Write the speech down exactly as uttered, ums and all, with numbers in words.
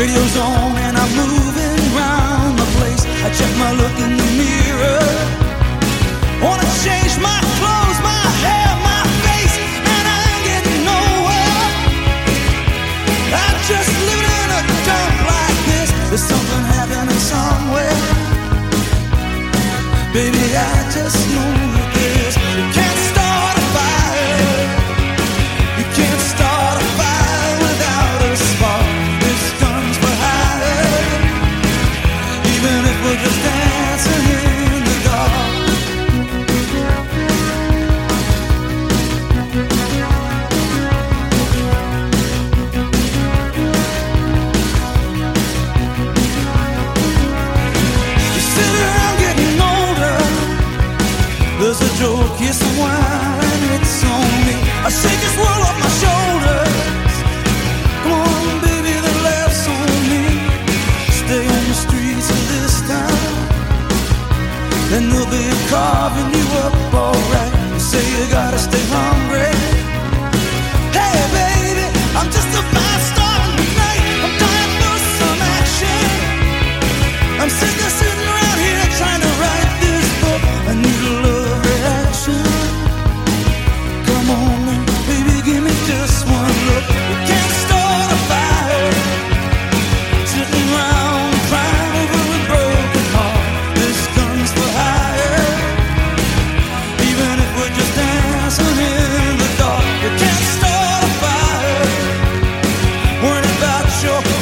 radio's on and I'm moving round the place. I check my look in the mirror. Wanna change my clothes, my hair, my face, and I ain't getting nowhere. I'm just living in a dump like this. There's something happening somewhere. Baby, I just know that this. You can't start a fire. You can't start a fire without a spark. This gun's for hire. Even if we're just dancing in the dark. You sit around getting older. There's a joke, yes, a wine, it's on me. I shake this world off my shoulders. Come on, baby, the laughs on me. Stay on the streets of this town, and they'll be carving you up alright. You say you gotta stay hungry. Hey, baby, I'm just a fast star tonight. I'm dying for some action. I'm sick of sitting around here trying to write this book. I need a love reaction. Come on, baby, give me just one look. You can't start a fire sitting around crying over a broken heart. This gun's for hire. Even if we're just dancing in the dark, you can't start a fire. Worrying about your